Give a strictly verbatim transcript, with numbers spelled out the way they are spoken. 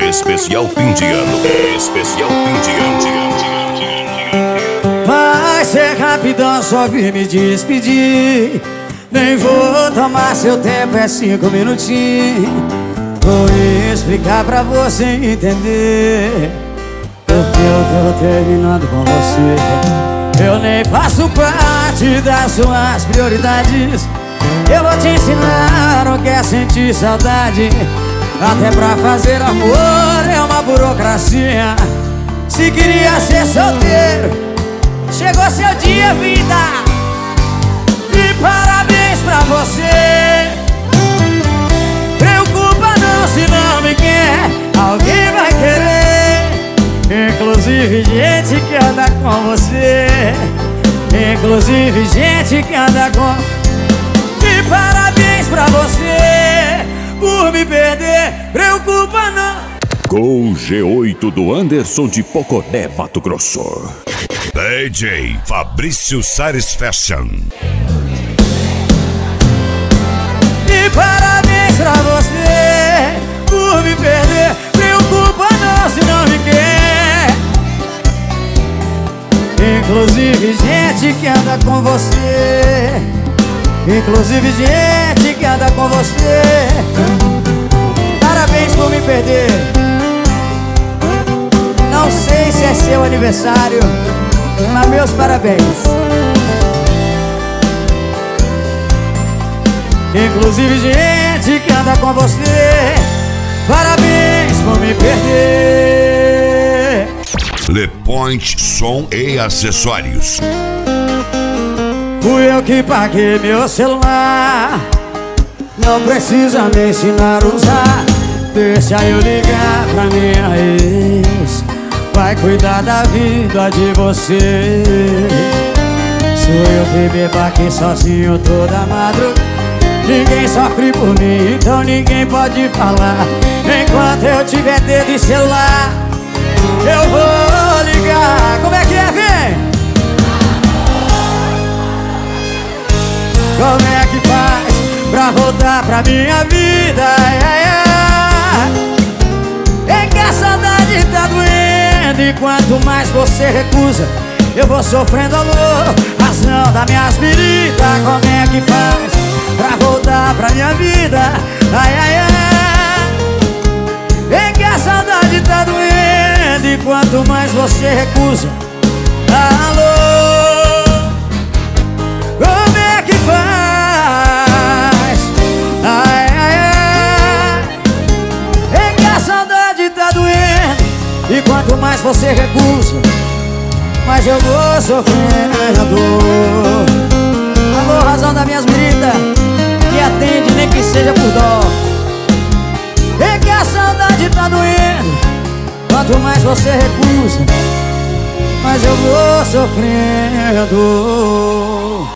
Especial fim de ano. Especial fim de ano. Vai ser rapidão, só vim me despedir. Nem vou tomar seu tempo, é cinco minutinhos. Vou explicar pra você entender porque eu tô terminando com você. Eu nem faço parte das suas prioridades. Eu vou te ensinar o que é sentir saudade. Até pra fazer amor é uma burocracia. Se queria ser solteiro, chegou seu dia, vida. E parabéns pra você. Preocupa não se não me quer, alguém vai querer. Inclusive gente que anda com você. Inclusive gente que anda com. E parabéns pra você por me perder. Preocupa não. Gol G oito do Anderson de Poconé, Mato Grosso. D J Fabrício Sares Fashion. E parabéns pra você por me perder. Preocupa não se não me quer. Inclusive gente que anda com você. Inclusive gente que anda com você. Parabéns por me perder. Não sei se é seu aniversário, mas meus parabéns. Inclusive gente que anda com você. Parabéns por me perder. Le Point Som e Acessórios. Fui eu que paguei meu celular. Não precisa me ensinar a usar. Deixa eu ligar pra minha ex. Vai cuidar da vida de você. Sou eu que bebo aqui sozinho toda madrugada. Ninguém sofre por mim, então ninguém pode falar. Enquanto eu tiver dedo e celular, eu vou ligar. Como é que é, vem? Como é que faz pra voltar pra minha vida? É, é. É que a saudade tá doendo. E quanto mais você recusa, eu vou sofrendo a dor. Razão das minhas feridas. Como é que faz pra voltar pra minha vida? Ai, ai, ai. É que a saudade tá doendo. E quanto mais você recusa, alô, como é que faz? Ai, ai, ai. É que a saudade tá doendo. E quanto mais você recusa, mais eu vou sofrendo. Alô, razão das minhas bridas, me atende nem que seja por dó. É que a saudade tá doendo. Quanto mais você recusa, mais eu vou sofrendo.